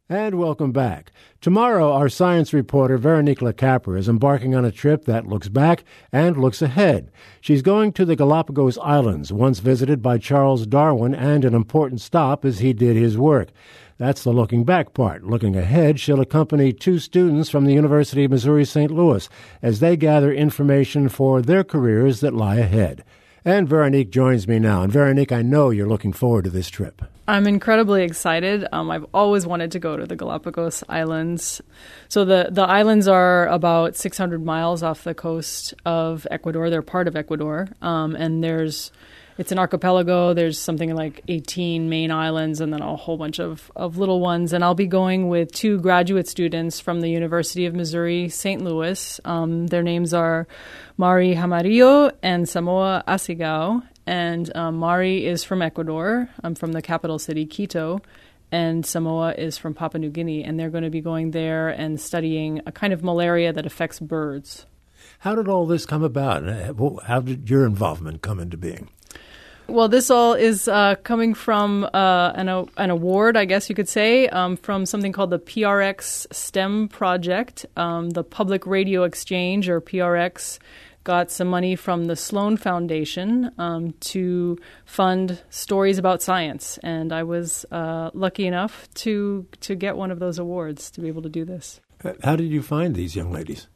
And welcome back. Tomorrow, our science reporter, Veronique LeCapper, is embarking on a trip that looks back and looks ahead. She's going to the Galapagos Islands, once visited by Charles Darwin and an important stop as he did his work. That's the looking back part. Looking ahead, she'll accompany two students from the University of Missouri-St. Louis as they gather information for their careers that lie ahead. And Veronique joins me now. And Veronique, I know you're looking forward to this trip. I'm incredibly excited. I've always wanted to go to the Galapagos Islands. So the islands are about 600 miles off the coast of Ecuador. They're part of Ecuador. And it's an archipelago. There's something like 18 main islands and then a whole bunch of little ones. And I'll be going with two graduate students from the University of Missouri, St. Louis. Their names are Mari Jamarillo and Samoa Asigao. And Mari is from Ecuador. I'm from the capital city, Quito. And Samoa is from Papua New Guinea. And they're going to be going there and studying a kind of malaria that affects birds. How did all this come about? How did your involvement come into being? Well, this all is coming from an award, I guess you could say, from something called the PRX STEM project. The Public Radio Exchange, or PRX, got some money from the Sloan Foundation to fund stories about science. And I was lucky enough to get one of those awards to be able to do this. How did you find these young ladies?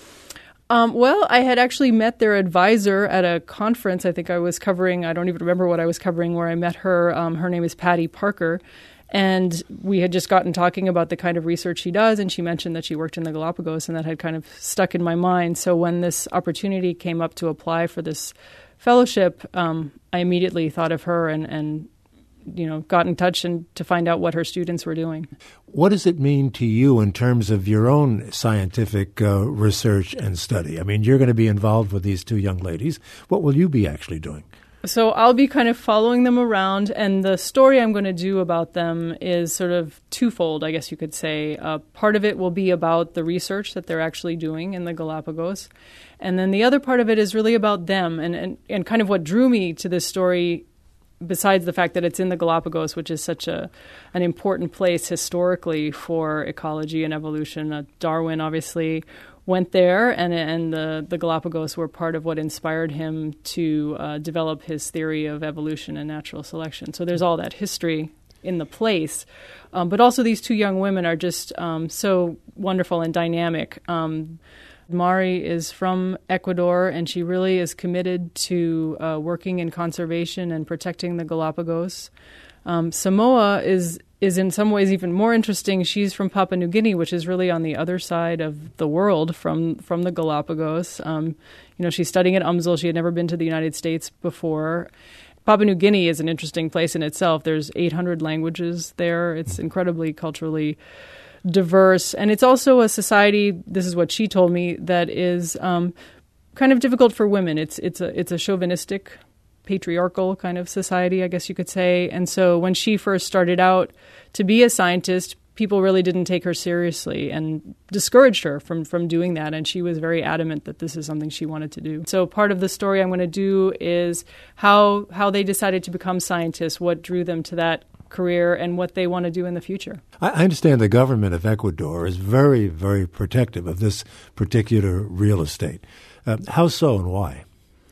Well, I had actually met their advisor at a conference I think I was covering. I don't even remember what I was covering where I met her. Her name is Patty Parker. And we had just gotten talking about the kind of research she does, and she mentioned that she worked in the Galapagos, and that had kind of stuck in my mind. So when this opportunity came up to apply for this fellowship, I immediately thought of her and got in touch and to find out what her students were doing. What does it mean to you in terms of your own scientific research and study? I mean, you're going to be involved with these two young ladies. What will you be actually doing? So I'll be kind of following them around, and the story I'm going to do about them is sort of twofold, I guess you could say. Part of it will be about the research that they're actually doing in the Galapagos, and then the other part of it is really about them and kind of what drew me to this story, besides the fact that it's in the Galapagos, which is such an important place historically for ecology and evolution. Darwin obviously went there, and the Galapagos were part of what inspired him to develop his theory of evolution and natural selection. So there's all that history in the place. But also these two young women are just so wonderful and dynamic. Mari is from Ecuador, and she really is committed to working in conservation and protecting the Galapagos. Samoa is in some ways even more interesting. She's from Papua New Guinea, which is really on the other side of the world from the Galapagos. She's studying at UMSL. She had never been to the United States before. Papua New Guinea is an interesting place in itself. There's 800 languages there. It's incredibly culturally diverse. And it's also a society, this is what she told me, that is kind of difficult for women. It's a chauvinistic, patriarchal kind of society, I guess you could say. And so when she first started out to be a scientist, people really didn't take her seriously and discouraged her from doing that. And she was very adamant that this is something she wanted to do. So part of the story I'm going to do is how they decided to become scientists, what drew them to that career, and what they want to do in the future. I understand the government of Ecuador is very, very protective of this particular real estate. How so and why?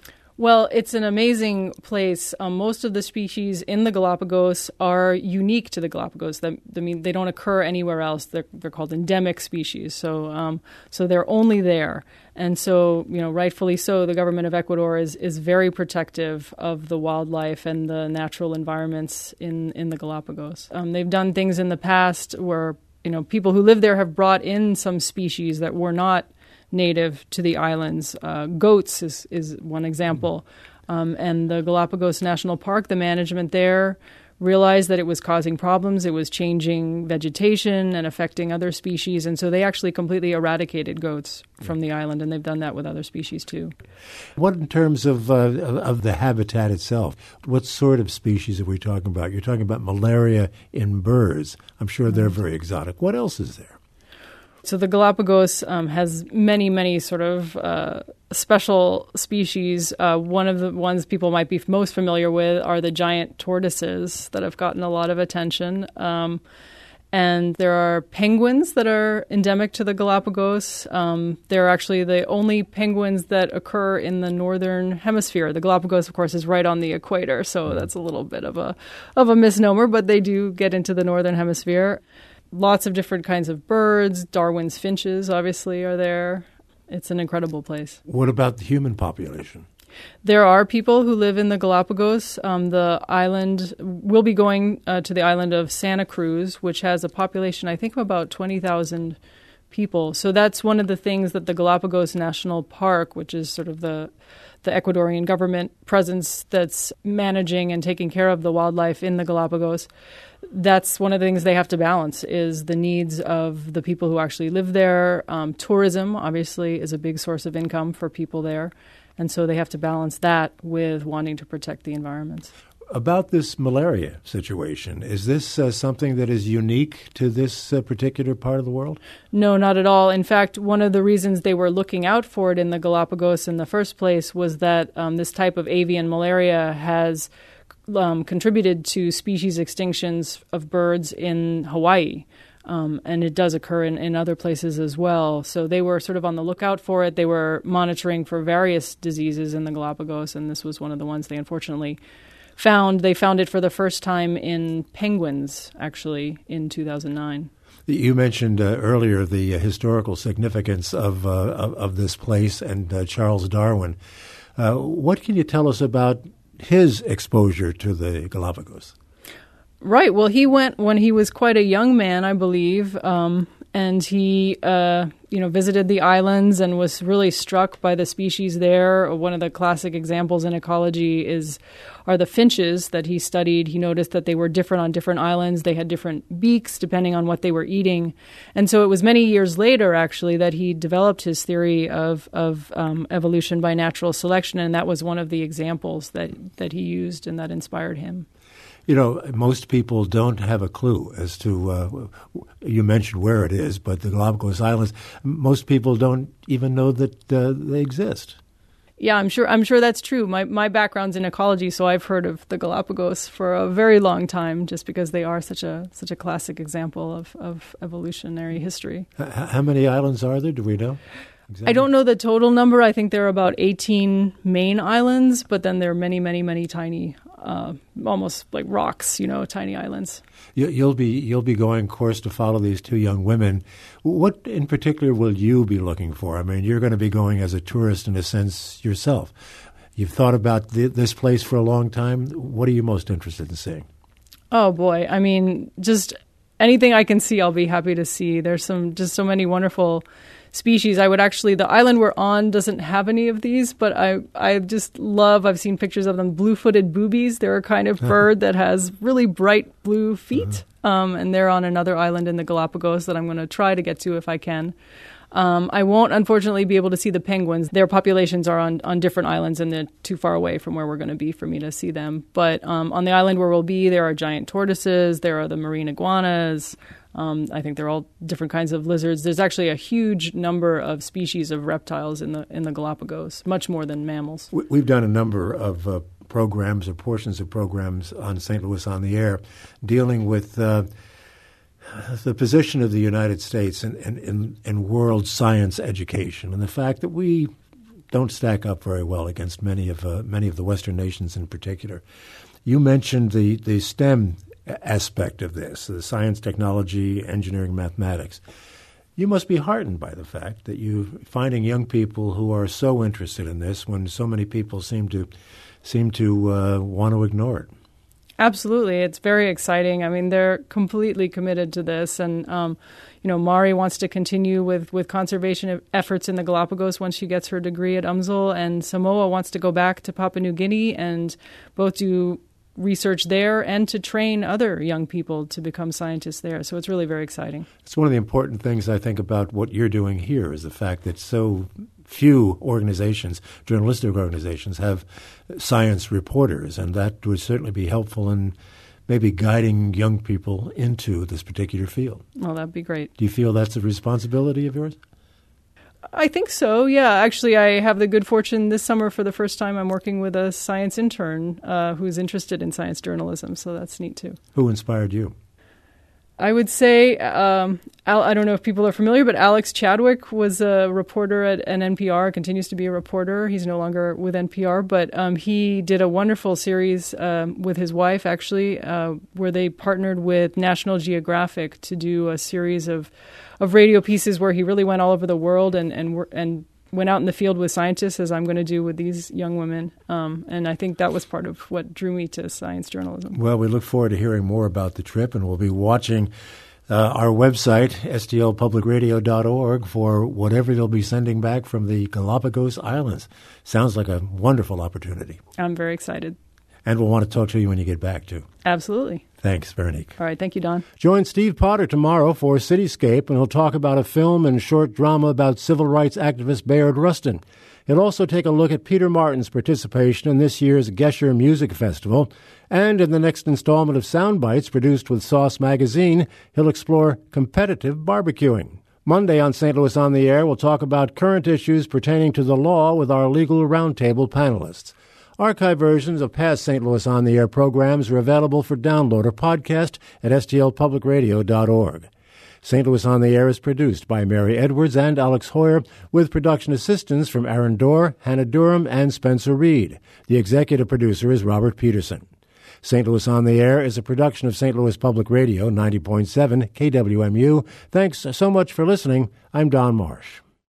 Well, it's an amazing place. Most of the species in the Galapagos are unique to the Galapagos. They don't occur anywhere else. They're called endemic species. So they're only there. And so, rightfully so, the government of Ecuador is very protective of the wildlife and the natural environments in the Galapagos. They've done things in the past where, people who live there have brought in some species that were not native to the islands. Goats is one example. And the Galapagos National Park, the management there realized that it was causing problems. It was changing vegetation and affecting other species. And so they actually completely eradicated goats from the island, and they've done that with other species too. What in terms of the habitat itself? What sort of species are we talking about? You're talking about malaria in birds. I'm sure they're very exotic. What else is there? So the Galapagos has many, many sort of special species. One of the ones people might be most familiar with are the giant tortoises that have gotten a lot of attention. And there are penguins that are endemic to the Galapagos. They're actually the only penguins that occur in the northern hemisphere. The Galapagos, of course, is right on the equator, so that's a little bit of a misnomer, but they do get into the northern hemisphere. Lots of different kinds of birds. Darwin's finches, obviously, are there. It's an incredible place. What about the human population? There are people who live in the Galapagos. The island, we'll be going to the island of Santa Cruz, which has a population, I think, of about 20,000 people. So that's one of the things that the Galapagos National Park, which is sort of the Ecuadorian government presence that's managing and taking care of the wildlife in the Galapagos, that's one of the things they have to balance is the needs of the people who actually live there. Tourism, obviously, is a big source of income for people there. And so they have to balance that with wanting to protect the environments. About this malaria situation, is this something that is unique to this particular part of the world? No, not at all. In fact, one of the reasons they were looking out for it in the Galapagos in the first place was that this type of avian malaria has contributed to species extinctions of birds in Hawaii. And it does occur in other places as well. So they were sort of on the lookout for it. They were monitoring for various diseases in the Galapagos, and this was one of the ones they unfortunately found. They found it for the first time in penguins, actually, in 2009. You mentioned earlier the historical significance of this place and Charles Darwin. What can you tell us about his exposure to the Galapagos? Right. Well, he went when he was quite a young man, I believe, and he, visited the islands and was really struck by the species there. One of the classic examples in ecology are the finches that he studied. He noticed that they were different on different islands. They had different beaks depending on what they were eating, and so it was many years later, actually, that he developed his theory of evolution by natural selection, and that was one of the examples that he used and that inspired him. You know, most people don't have a clue as to, you mentioned where it is, but the Galapagos Islands, most people don't even know that they exist. Yeah, I'm sure that's true. My background's in ecology, so I've heard of the Galapagos for a very long time, just because they are such a classic example of evolutionary history. How many islands are there? Do we know? Exactly. I don't know the total number. I think there are about 18 main islands, but then there are many, many, many tiny, almost like rocks, tiny islands. You'll be going, of course, to follow these two young women. What in particular will you be looking for? I mean, you're going to be going as a tourist in a sense yourself. You've thought about this place for a long time. What are you most interested in seeing? Oh, boy. I mean, just anything I can see, I'll be happy to see. There's so many wonderful species. The island we're on doesn't have any of these, but I've seen pictures of them, blue-footed boobies. They're a kind of bird that has really bright blue feet, and they're on another island in the Galapagos that I'm going to try to get to if I can. I won't, unfortunately, be able to see the penguins. Their populations are on different islands, and they're too far away from where we're going to be for me to see them. But on the island where we'll be, there are giant tortoises, there are the marine iguanas. I think they're all different kinds of lizards. There's actually a huge number of species of reptiles in the Galapagos, much more than mammals. We've done a number of programs or portions of programs on St. Louis on the Air dealing with the position of the United States in world science education and the fact that we don't stack up very well against many of the Western nations in particular. You mentioned the STEM aspect of this, the science, technology, engineering, mathematics. You must be heartened by the fact that you're finding young people who are so interested in this when so many people seem to want to ignore it. Absolutely. It's very exciting. I mean, they're completely committed to this. And, Mari wants to continue with conservation efforts in the Galapagos once she gets her degree at UMSL. And Samoa wants to go back to Papua New Guinea and both do research there and to train other young people to become scientists there. So it's really very exciting. It's one of the important things I think about what you're doing here is the fact that so few organizations, journalistic organizations, have science reporters, and that would certainly be helpful in maybe guiding young people into this particular field. Well, that'd be great. Do you feel that's a responsibility of yours? I think so, yeah. Actually, I have the good fortune this summer for the first time I'm working with a science intern who's interested in science journalism, so that's neat too. Who inspired you? I would say, I don't know if people are familiar, but Alex Chadwick was a reporter at NPR, continues to be a reporter. He's no longer with NPR, but he did a wonderful series with his wife, actually, where they partnered with National Geographic to do a series of radio pieces where he really went all over the world and went out in the field with scientists, as I'm going to do with these young women. And I think that was part of what drew me to science journalism. Well, we look forward to hearing more about the trip, and we'll be watching our website, stlpublicradio.org, for whatever they'll be sending back from the Galapagos Islands. Sounds like a wonderful opportunity. I'm very excited. And we'll want to talk to you when you get back, too. Absolutely. Thanks, Veronique. All right. Thank you, Don. Join Steve Potter tomorrow for Cityscape, and he'll talk about a film and short drama about civil rights activist Bayard Rustin. He'll also take a look at Peter Martin's participation in this year's Gesher Music Festival. And in the next installment of Soundbites, produced with Sauce Magazine, he'll explore competitive barbecuing. Monday on St. Louis on the Air, we'll talk about current issues pertaining to the law with our legal roundtable panelists. Archive versions of past St. Louis on the Air programs are available for download or podcast at stlpublicradio.org. St. Louis on the Air is produced by Mary Edwards and Alex Hoyer, with production assistance from Aaron Dorr, Hannah Durham, and Spencer Reed. The executive producer is Robert Peterson. St. Louis on the Air is a production of St. Louis Public Radio, 90.7 KWMU. Thanks so much for listening. I'm Don Marsh.